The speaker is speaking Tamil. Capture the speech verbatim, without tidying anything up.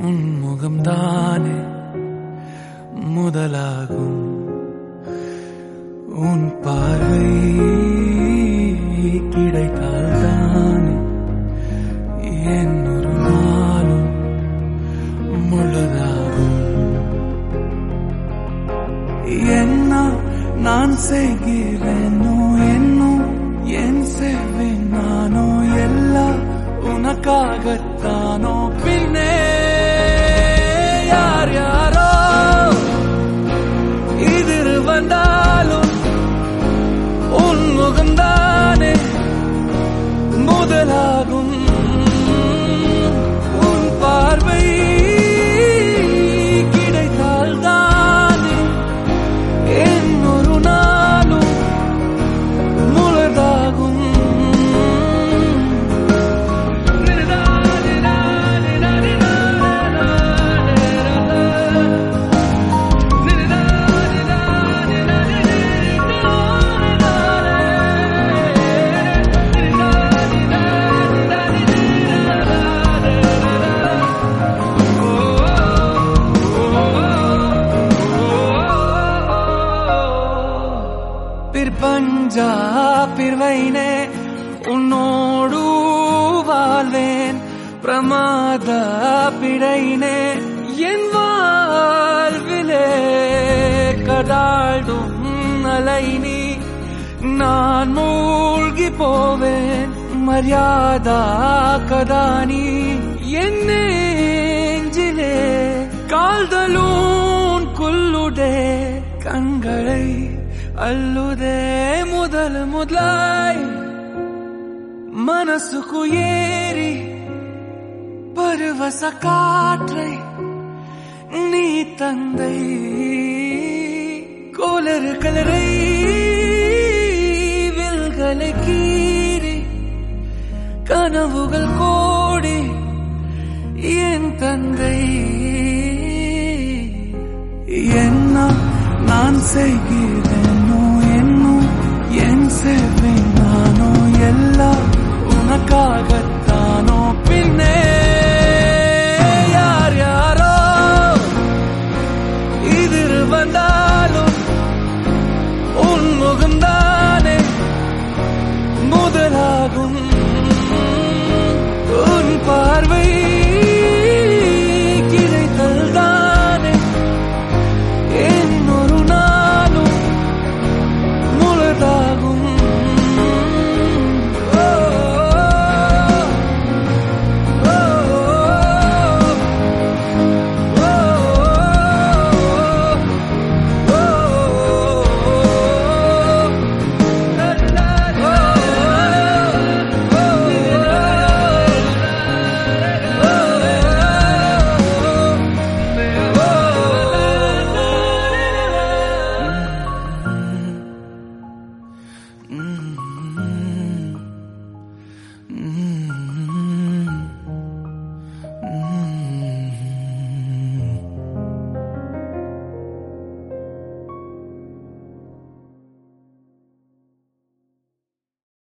உன்முகம்தானே முதலாகும். உன் பார்வை கிடைத்தால்தானே என் ஒரு நாளும் முழுதாகும். என்ன நான் செய்கிறேனோ என்னும் என் செய்வேன் நானோ எல்லாம் உனக்காகத்தானோ. பின்னே யார் யாரோ எதிர் வந்தாலும் உன் முகம்தானே முதலாகும். உன் பார்வை கிடைத்தால்தானே என் ஒரு நாளும் முழுதாகும். பிற்பஞ்சா பிறவைனே உன்னோடு வாழ்வேன். பிரமாத பிழைனே என் வாழ்விலே கடாடும் அலை நீ. நான் மூழ்கி போவேன் மரியாதா கதானி என் நெஞ்சிலே. கால்தலூன் குல்லுடே கண்களை அல்லுதே முதல் முதலாய் மனசுக்கு ஏறி பருவச காற்றை நீ தந்தை. கோலரு கலரை வில்களை கீறி கனவுகள் கோடி என் தந்தை. என்ன நான் செய்கிறேனோ என்னும் என் செய்வேன் நானோ எல்லாம் உனக்காகத்தானோ. பின்னே யார் யாரோ எதிர் வந்தாலும் உன் முகம்தானே முதலாகும். உன் பார்வை கிடைத்தல்தானே என் ஒரு நாளும் முழுதாகும். Mm-hmm.